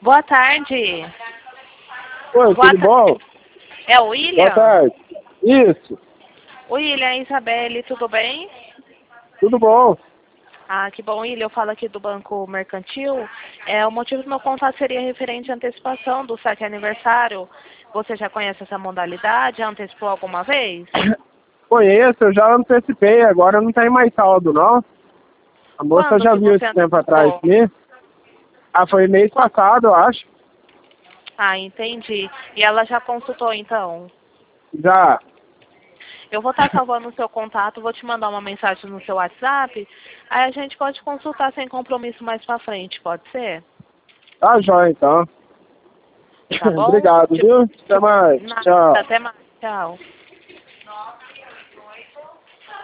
Boa tarde. Oi, Boa tudo bom? É o William? Boa tarde. Isso, William, Isabelle, tudo bem? tudo bom. Ah, que bom, William. Eu falo aqui do Banco Mercantil. O motivo do meu contato seria referente à antecipação do saque aniversário. Você já conhece essa modalidade? Já antecipou alguma vez? Conheço, eu já antecipei, agora não tem mais saldo, não. A moça Quando já que viu você esse tempo atrás antecipou? aqui. Ah, foi mês Quan- passado, eu acho. Ah, entendi. E ela já consultou, então? Já. Eu vou estar salvando o seu contato, vou te mandar uma mensagem no seu WhatsApp. Aí a gente pode consultar sem compromisso mais pra frente, pode ser? Tá jóia, então. Tá bom? Obrigado, viu? Até mais. Nada, Tchau. até mais. Tchau.